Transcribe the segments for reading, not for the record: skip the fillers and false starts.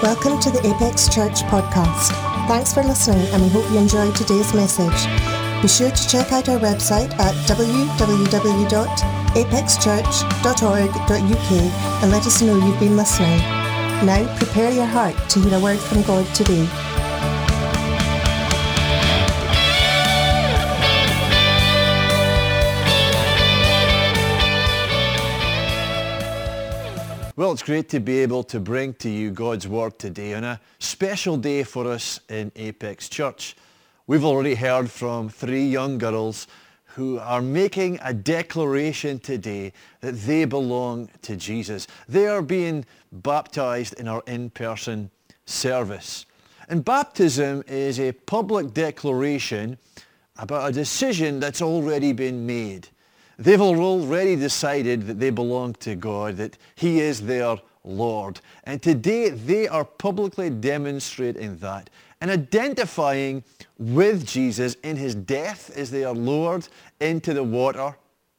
Welcome to the Apex Church podcast. Thanks for listening, and we hope you enjoyed today's message. Be sure to check out our website at www.apexchurch.org.uk and let us know you've been listening. Now prepare your heart to hear a word from God today. Well, it's great to be able to bring to you God's Word today on a special day for us in Apex Church. We've already heard from 3 young girls who are making a declaration today that they belong to Jesus. They are being baptized in our in-person service. And baptism is a public declaration about a decision that's already been made. They've already decided that they belong to God, that He is their Lord. And today they are publicly demonstrating that and identifying with Jesus in His death as they are lowered into the water,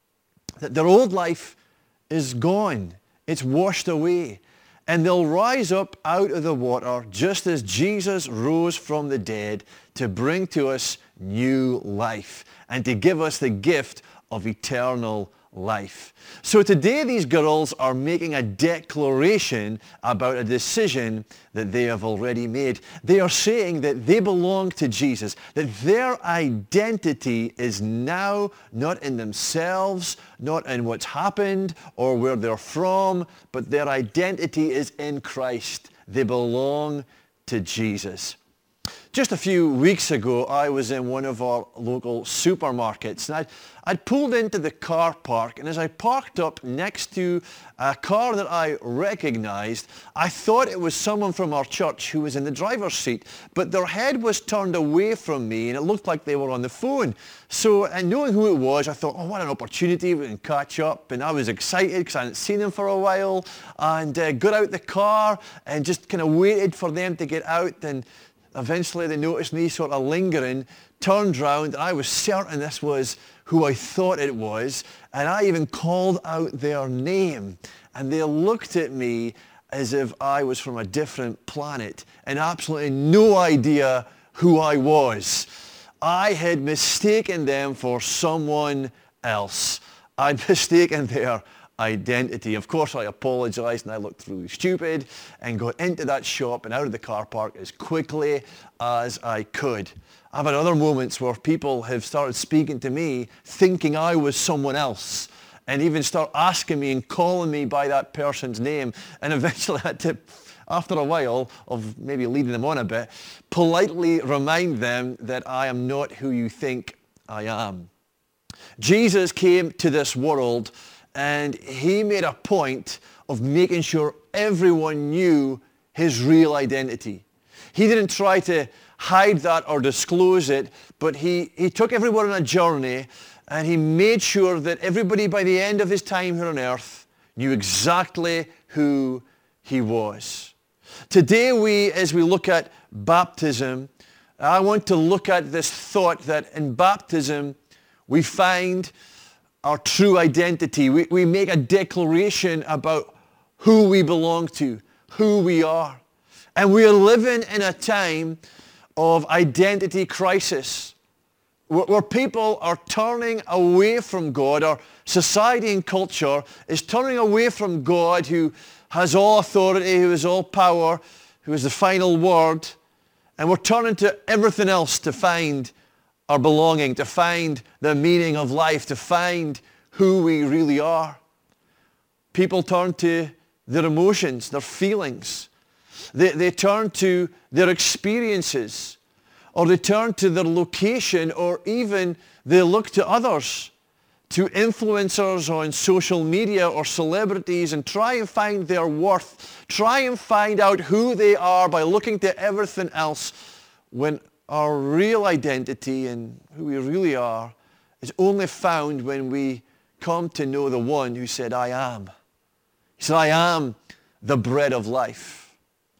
that their old life is gone. It's washed away. And they'll rise up out of the water just as Jesus rose from the dead to bring to us new life and to give us the gift of eternal life. So today these girls are making a declaration about a decision that they have already made. They are saying that they belong to Jesus, that their identity is now not in themselves, not in what's happened or where they're from, but their identity is in Christ. They belong to Jesus. Just a few weeks ago, I was in one of our local supermarkets, and I'd pulled into the car park, and as I parked up next to a car that I recognized, I thought it was someone from our church who was in the driver's seat, but their head was turned away from me, and it looked like they were on the phone. So, and knowing who it was, I thought, oh, what an opportunity, we can catch up, and I was excited because I hadn't seen them for a while, and got out the car and just kind of waited for them to get out, and eventually they noticed me sort of lingering, turned round, and I was certain this was who I thought it was, and I even called out their name, and they looked at me as if I was from a different planet and absolutely no idea who I was. I had mistaken them for someone else. I'd mistaken their identity. Of course, I apologized and I looked really stupid and got into that shop and out of the car park as quickly as I could. I've had other moments where people have started speaking to me thinking I was someone else and even start asking me and calling me by that person's name, and eventually I had to, after a while of maybe leading them on a bit, politely remind them that I am not who you think I am. Jesus came to this world and He made a point of making sure everyone knew His real identity. He didn't try to hide that or disclose it, but He took everyone on a journey, and He made sure that everybody by the end of His time here on earth knew exactly who He was. Today as we look at baptism, I want to look at this thought that in baptism we find our true identity. We make a declaration about who we belong to, who we are. And we are living in a time of identity crisis where people are turning away from God. Our society and culture is turning away from God, who has all authority, who has all power, who is the final word. And we're turning to everything else to find our belonging, to find the meaning of life, to find who we really are. People turn to their emotions, their feelings. They turn to their experiences, or they turn to their location, or even they look to others, to influencers on social media or celebrities, and try and find their worth, try and find out who they are by looking to everything else, when our real identity and who we really are is only found when we come to know the one who said, I am. He said, I am the bread of life.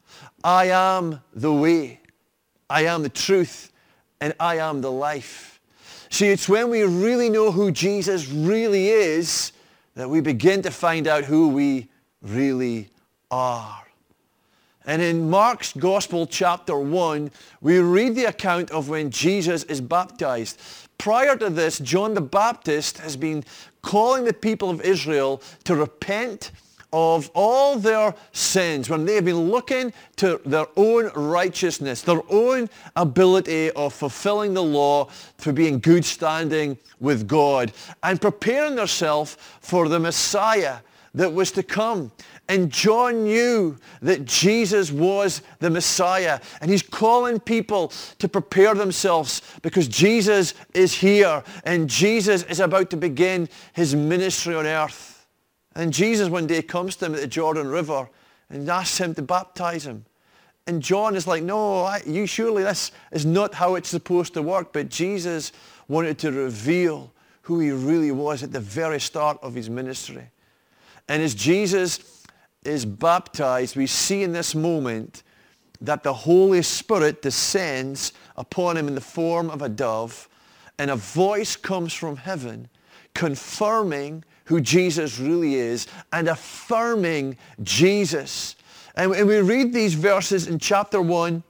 I am the way. I am the truth. And I am the life. See, it's when we really know who Jesus really is that we begin to find out who we really are. And in Mark's Gospel, chapter 1, we read the account of when Jesus is baptized. Prior to this, John the Baptist has been calling the people of Israel to repent of all their sins, when they have been looking to their own righteousness, their own ability of fulfilling the law, to be in good standing with God, and preparing themselves for the Messiah that was to come. And John knew that Jesus was the Messiah. And he's calling people to prepare themselves because Jesus is here. And Jesus is about to begin his ministry on earth. And Jesus one day comes to him at the Jordan River and asks him to baptize him. And John is like, no, surely this is not how it's supposed to work. But Jesus wanted to reveal who he really was at the very start of his ministry. And as Jesus is baptized, we see in this moment that the Holy Spirit descends upon him in the form of a dove, and a voice comes from heaven confirming who Jesus really is and affirming Jesus. And we read these verses in chapter 1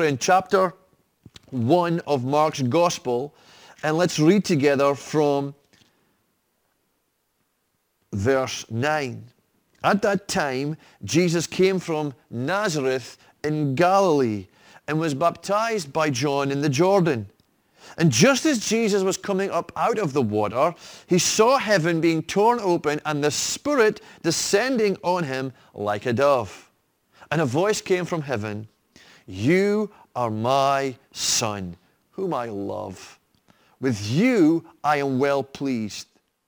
of Mark's Gospel, and let's read together from verse 9. At that time, Jesus came from Nazareth in Galilee and was baptized by John in the Jordan. And just as Jesus was coming up out of the water, he saw heaven being torn open and the Spirit descending on him like a dove. And a voice came from heaven, "You are my Son, whom I love. With you I am well pleased."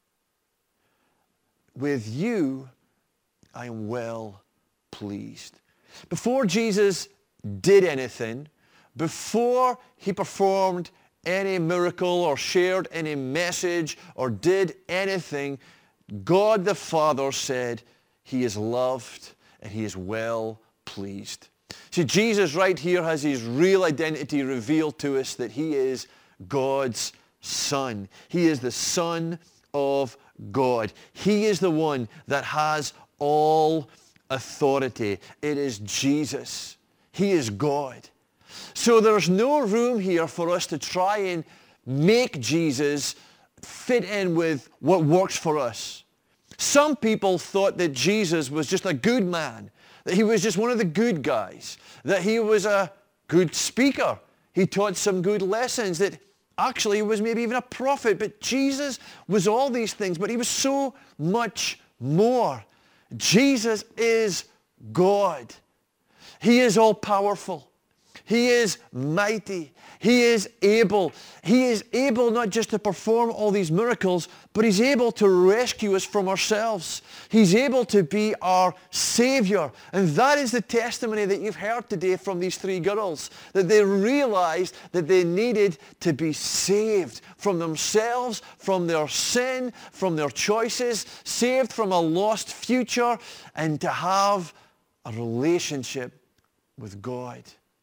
With you I am well pleased. Before Jesus did anything, before he performed any miracle or shared any message or did anything, God the Father said he is loved and he is well pleased. See, Jesus right here has his real identity revealed to us, that he is God's Son. He is the Son of God. He is the one that has all authority. It is Jesus. He is God. So there's no room here for us to try and make Jesus fit in with what works for us. Some people thought that Jesus was just a good man, that he was just one of the good guys, that he was a good speaker. He taught some good lessons, that actually he was maybe even a prophet. But Jesus was all these things, but he was so much more. Jesus is God. He is all-powerful. He is mighty. He is able. He is able not just to perform all these miracles, but he's able to rescue us from ourselves. He's able to be our Savior. And that is the testimony that you've heard today from these three girls, that they realized that they needed to be saved from themselves, from their sin, from their choices, saved from a lost future, and to have a relationship with God.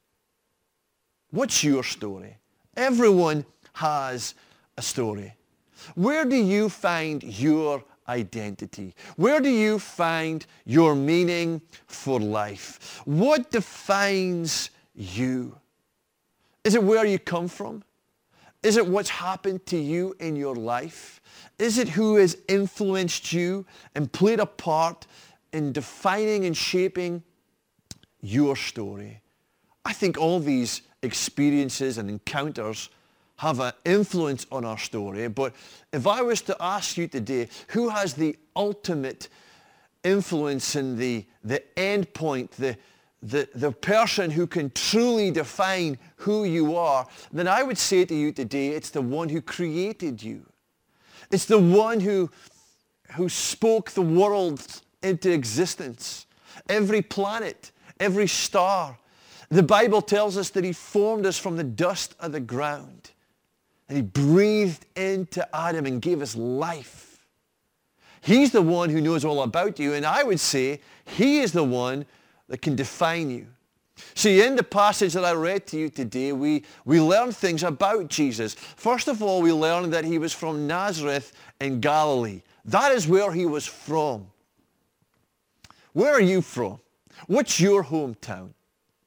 What's your story? Everyone has a story. Where do you find your identity? Where do you find your meaning for life? What defines you? Is it where you come from? Is it what's happened to you in your life? Is it who has influenced you and played a part in defining and shaping your story? I think all these experiences and encounters have an influence on our story. But if I was to ask you today, who has the ultimate influence in the end point, the person who can truly define who you are, then I would say to you today, it's the one who created you. It's the one who spoke the world into existence. Every planet, every star. The Bible tells us that he formed us from the dust of the ground. And he breathed into Adam and gave us life. He's the one who knows all about you. And I would say he is the one that can define you. See, in the passage that I read to you today, we learn things about Jesus. First of all, we learn that he was from Nazareth in Galilee. That is where he was from. Where are you from? What's your hometown?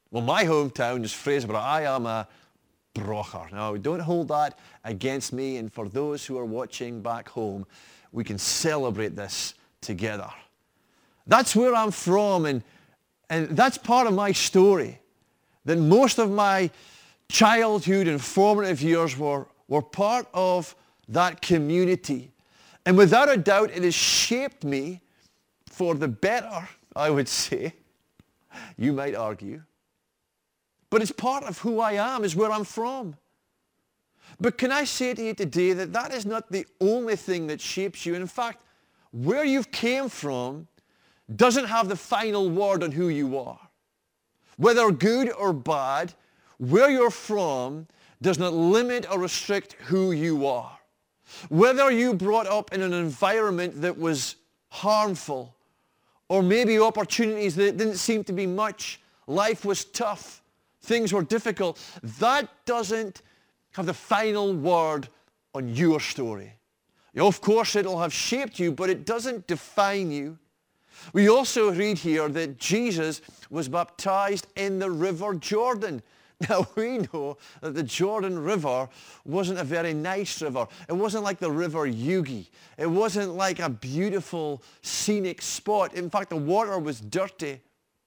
Well, my hometown is Fraserburgh. I am a Brocher. Now, don't hold that against me, and for those who are watching back home, we can celebrate this together. That's where I'm from, and that's part of my story, that most of my childhood and formative years were part of that community. And without a doubt, it has shaped me for the better, I would say. You might argue. But it's part of who I am, is where I'm from. But can I say to you today that that is not the only thing that shapes you. And in fact, where you've came from doesn't have the final word on who you are. Whether good or bad, where you're from does not limit or restrict who you are. Whether you brought up in an environment that was harmful, or maybe opportunities that didn't seem to be much, life was tough, things were difficult, that doesn't have the final word on your story. Of course, it'll have shaped you, but it doesn't define you. We also read here that Jesus was baptized in the River Jordan. Now, we know that the Jordan River wasn't a very nice river. It wasn't like the River Yugi. It wasn't like a beautiful scenic spot. In fact, the water was dirty.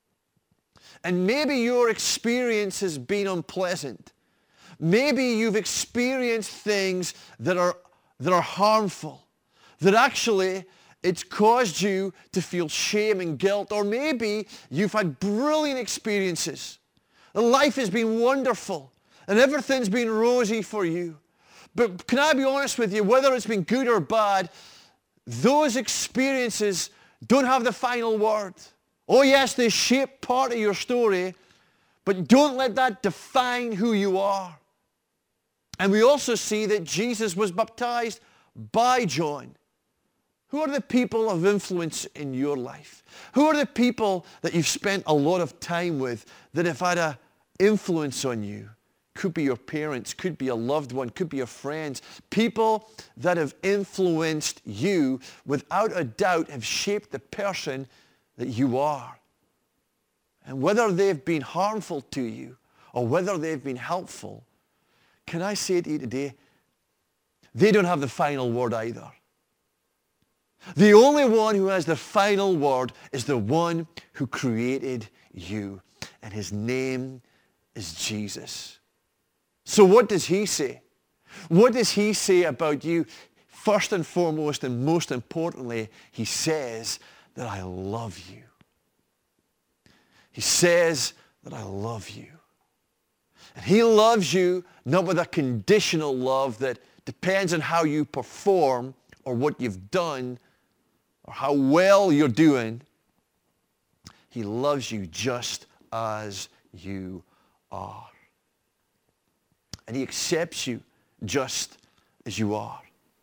And maybe your experience has been unpleasant. Maybe you've experienced things that are harmful, that actually it's caused you to feel shame and guilt. Or maybe you've had brilliant experiences. Life has been wonderful and everything's been rosy for you. But can I be honest with you, whether it's been good or bad, those experiences don't have the final word. Oh yes, they shape part of your story, but don't let that define who you are. And we also see that Jesus was baptized by John. Who are the people of influence in your life? Who are the people that you've spent a lot of time with that have had an influence on you? Could be your parents, could be a loved one, could be your friends. People that have influenced you, without a doubt, have shaped the person that you are. And whether they've been harmful to you or whether they've been helpful, can I say to you today, they don't have the final word either. The only one who has the final word is the one who created you, and his name is Jesus. So what does he say? What does he say about you? First and foremost, and most importantly, he says that I love you. He says that I love you. And he loves you not with a conditional love that depends on how you perform or what you've done or how well you're doing. He loves you just as you are. And he accepts you just as you are.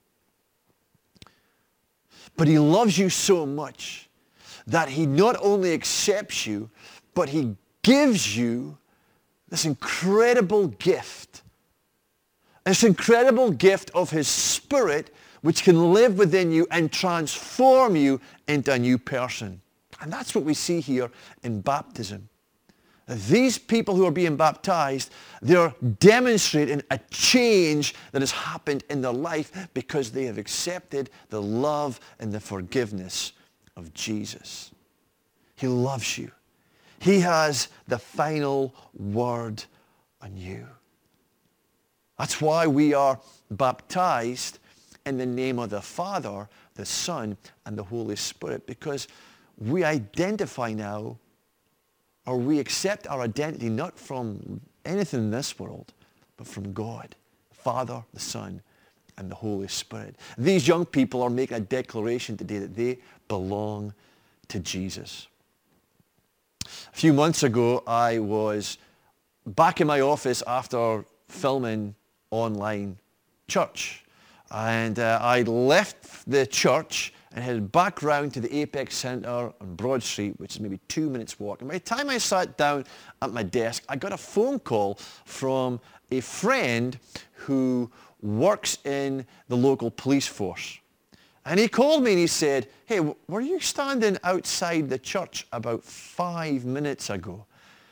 But he loves you so much that he not only accepts you, but he gives you this incredible gift. This incredible gift of his Spirit, which can live within you and transform you into a new person. And that's what we see here in baptism. These people who are being baptized, they're demonstrating a change that has happened in their life because they have accepted the love and the forgiveness of Jesus. He loves you. He has the final word on you. That's why we are baptized in the name of the Father, the Son, and the Holy Spirit, because we identify now, or we accept our identity not from anything in this world, but from God, the Father, the Son, and the Holy Spirit. These young people are making a declaration today that they belong to Jesus. A few months ago, I was back in my office after filming online church. And I left the church and headed back round to the Apex Centre on Broad Street, which is maybe 2 minutes walk. And by the time I sat down at my desk, I got a phone call from a friend who works in the local police force. And he called me and he said, "Hey, were you standing outside the church about 5 minutes ago?"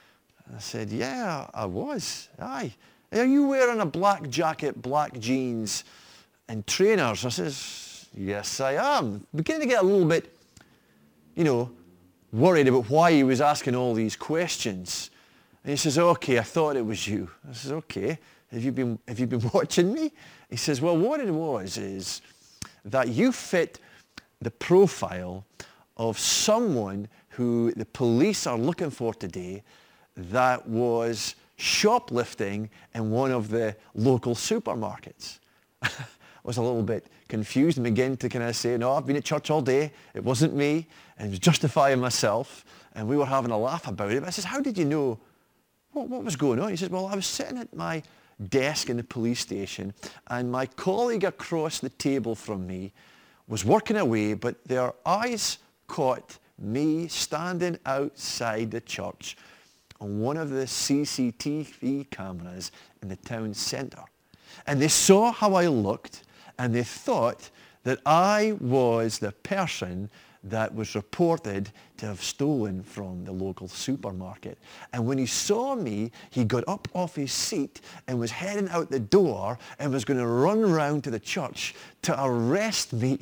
I said, yeah, I was. Aye. Are you wearing a black jacket, black jeans and trainers? I says, yes, I am. Beginning to get a little bit, worried about why he was asking all these questions. And he says, okay, I thought it was you. I says, okay, have you been watching me? He says, well, what it was is that you fit the profile of someone who the police are looking for today that was shoplifting in one of the local supermarkets. I was a little bit confused and began to kind of say, no, I've been at church all day. It wasn't me. And I was justifying myself. And we were having a laugh about it. But I says, how did you know what was going on? He says, well, I was sitting at my desk in the police station and my colleague across the table from me was working away, but their eyes caught me standing outside the church on one of the CCTV cameras in the town centre. And they saw how I looked and they thought that I was the person that was reported to have stolen from the local supermarket. And when he saw me, he got up off his seat and was heading out the door and was going to run round to the church to arrest me.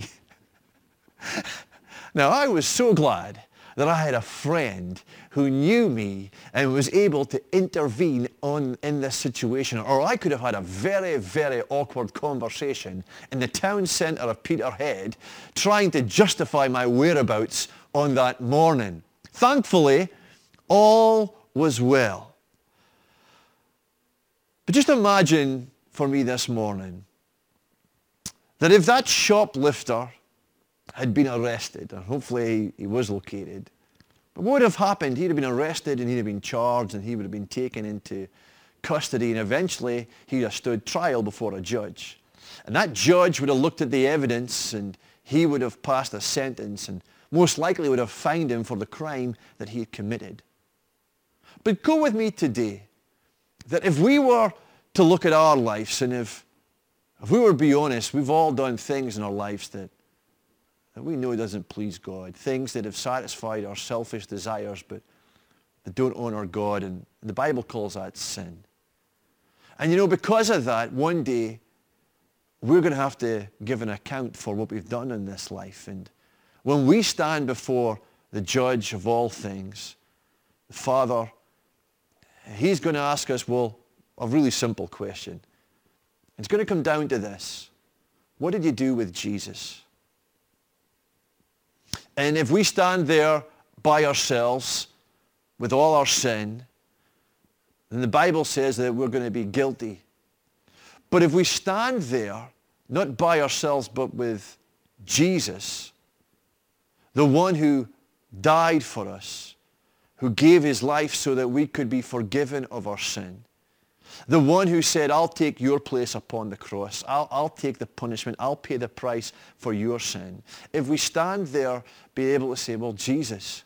Now, I was so glad that I had a friend who knew me and was able to intervene in this situation, or I could have had a very, very awkward conversation in the town centre of Peterhead trying to justify my whereabouts on that morning. Thankfully, all was well. But just imagine for me this morning that if that shoplifter had been arrested, and hopefully he was located. But what would have happened? He'd have been arrested and he'd have been charged and he would have been taken into custody and eventually he'd have stood trial before a judge. And that judge would have looked at the evidence and he would have passed a sentence and most likely would have fined him for the crime that he had committed. But go with me today that if we were to look at our lives and if we were to be honest, we've all done things in our lives that we know doesn't please God, things that have satisfied our selfish desires but that don't honor God, and the Bible calls that sin. And because of that, one day we're going to have to give an account for what we've done in this life. And when we stand before the judge of all things, the Father, he's going to ask us, well, a really simple question. It's going to come down to this. What did you do with Jesus? And if we stand there by ourselves with all our sin, then the Bible says that we're going to be guilty. But if we stand there, not by ourselves, but with Jesus, the one who died for us, who gave his life so that we could be forgiven of our sin, the one who said, I'll take your place upon the cross. I'll take the punishment. I'll pay the price for your sin. If we stand there, be able to say, well, Jesus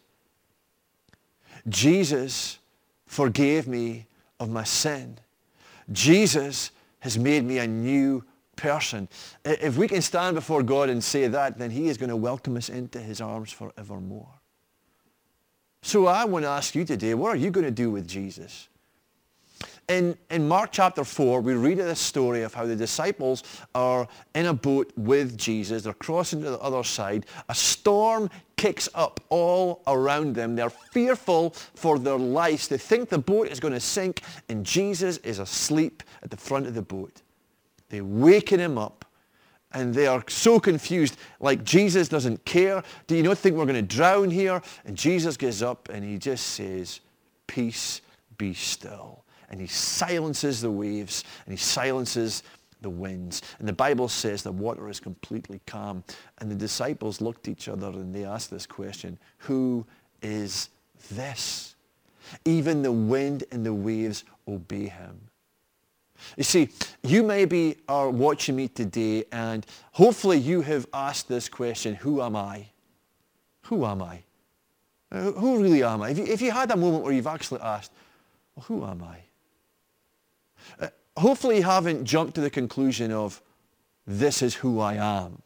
forgave me of my sin. Jesus has made me a new person. If we can stand before God and say that, then he is going to welcome us into his arms forevermore. So I want to ask you today, what are you going to do with Jesus? In Mark chapter 4, we read this story of how the disciples are in a boat with Jesus. They're crossing to the other side. A storm kicks up all around them. They're fearful for their lives. They think the boat is going to sink, and Jesus is asleep at the front of the boat. They waken him up, and they are so confused, like Jesus doesn't care. Do you not think we're going to drown here? And Jesus gets up, and he just says, peace, be still. And he silences the waves and he silences the winds. And the Bible says the water is completely calm. And the disciples looked at each other and they asked this question, who is this? Even the wind and the waves obey him. You see, you maybe are watching me today and hopefully you have asked this question, who am I? Who am I? Who really am I? If you had a moment where you've actually asked, well, who am I? Hopefully you haven't jumped to the conclusion of, this is who I am.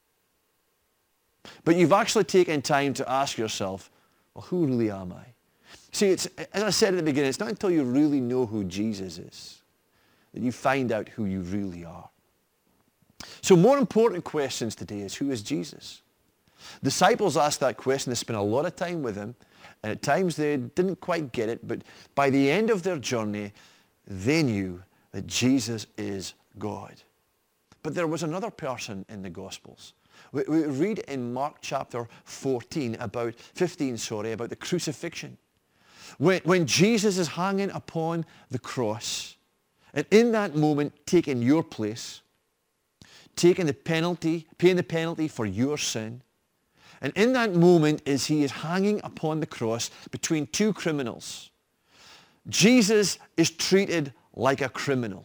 But you've actually taken time to ask yourself, well, who really am I? See, it's, as I said at the beginning, it's not until you really know who Jesus is that you find out who you really are. So more important questions today is, who is Jesus? Disciples asked that question. They spent a lot of time with him, and at times they didn't quite get it, but by the end of their journey, they knew that Jesus is God. But there was another person in the Gospels. We read in Mark chapter 15, about the crucifixion. When Jesus is hanging upon the cross, and in that moment taking your place, paying the penalty for your sin. And in that moment, as he is hanging upon the cross between two criminals, Jesus is treated like a criminal.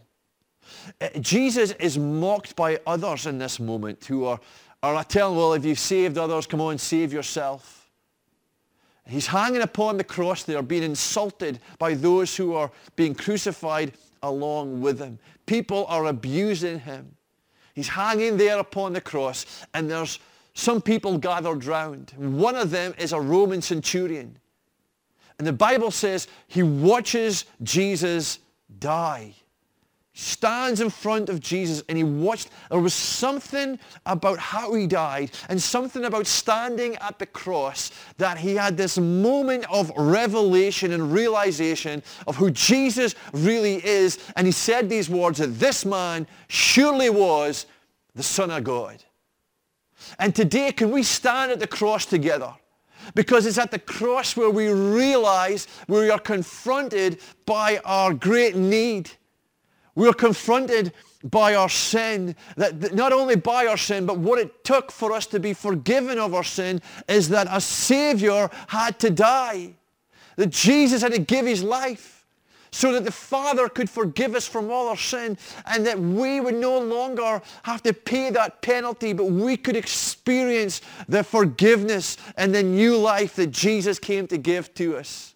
Jesus is mocked by others in this moment who are telling, well, if you've saved others, come on, save yourself. He's hanging upon the cross there, being insulted by those who are being crucified along with him. People are abusing him. He's hanging there upon the cross, and there's some people gathered round. One of them is a Roman centurion. And the Bible says he watches Jesus die. He stands in front of Jesus and he watched. There was something about how he died and something about standing at the cross that he had this moment of revelation and realization of who Jesus really is. And he said these words, that this man surely was the Son of God. And today, can we stand at the cross together? Because it's at the cross where we realize we are confronted by our great need. We are confronted by our sin. That not only by our sin, but what it took for us to be forgiven of our sin is that a Savior had to die. That Jesus had to give his life so that the Father could forgive us from all our sin, and that we would no longer have to pay that penalty, but we could experience the forgiveness and the new life that Jesus came to give to us.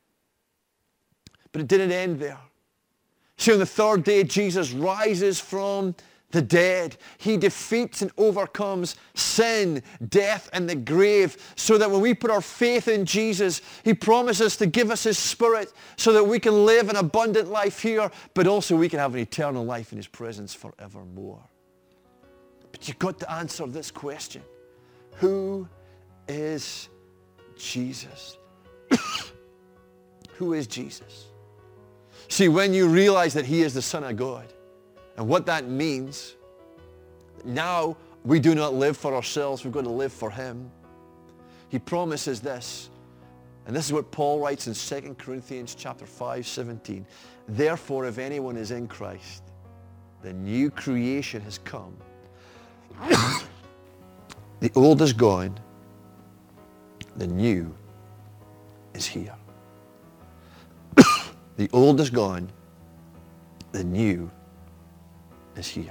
But it didn't end there. See, on the third day, Jesus rises from the dead. He defeats and overcomes sin, death, and the grave, so that when we put our faith in Jesus, he promises to give us his Spirit so that we can live an abundant life here, but also we can have an eternal life in his presence forevermore. But you've got to answer this question. Who is Jesus? Who is Jesus? See, when you realize that he is the Son of God, and what that means, now we do not live for ourselves, we're going to live for him. He promises this, and this is what Paul writes in 2 Corinthians chapter 5:17. Therefore, if anyone is in Christ, the new creation has come. The old is gone, the new is here. The old is gone, the new is here.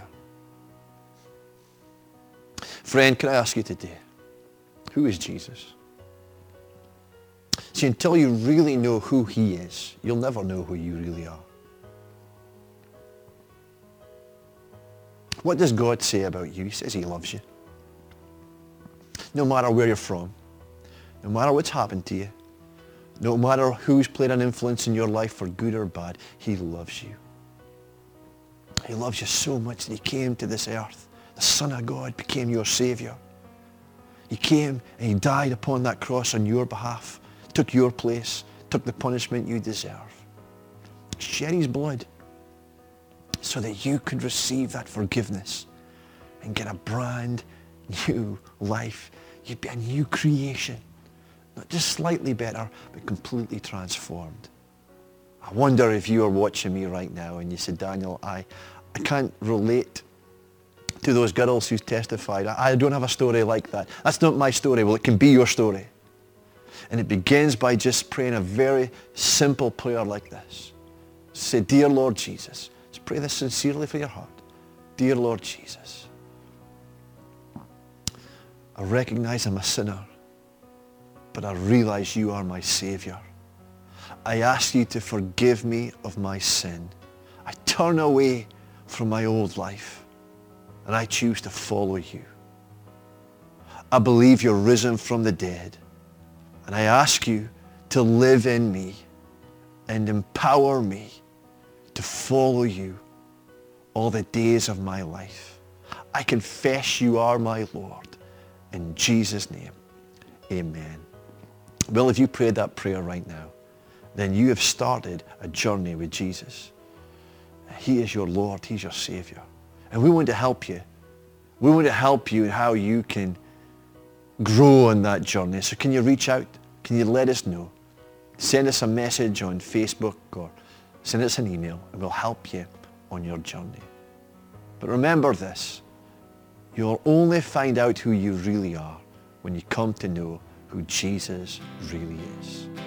Friend, can I ask you today, who is Jesus? See, until you really know who he is, you'll never know who you really are. What does God say about you? He says he loves you. No matter where you're from, no matter what's happened to you, no matter who's played an influence in your life for good or bad, he loves you. He loves you so much that he came to this earth. The Son of God became your Savior. He came and he died upon that cross on your behalf, took your place, took the punishment you deserve. Shed his blood so that you could receive that forgiveness and get a brand new life. You'd be a new creation. Not just slightly better, but completely transformed. I wonder if you are watching me right now and you said, Daniel, I can't relate to those girls who testified. I don't have a story like that. That's not my story. Well, it can be your story. And it begins by just praying a very simple prayer like this. Say, dear Lord Jesus. Just pray this sincerely from your heart. Dear Lord Jesus, I recognize I'm a sinner, but I realize you are my Savior. I ask you to forgive me of my sin. I turn away from my old life and I choose to follow you. I believe you're risen from the dead, and I ask you to live in me and empower me to follow you all the days of my life. I confess you are my Lord. In Jesus' name, amen. Well, if you prayed that prayer right now, then you have started a journey with Jesus. He is your Lord. He's your Savior. And we want to help you. We want to help you in how you can grow on that journey. So can you reach out? Can you let us know? Send us a message on Facebook or send us an email and we'll help you on your journey. But remember this, you'll only find out who you really are when you come to know who Jesus really is.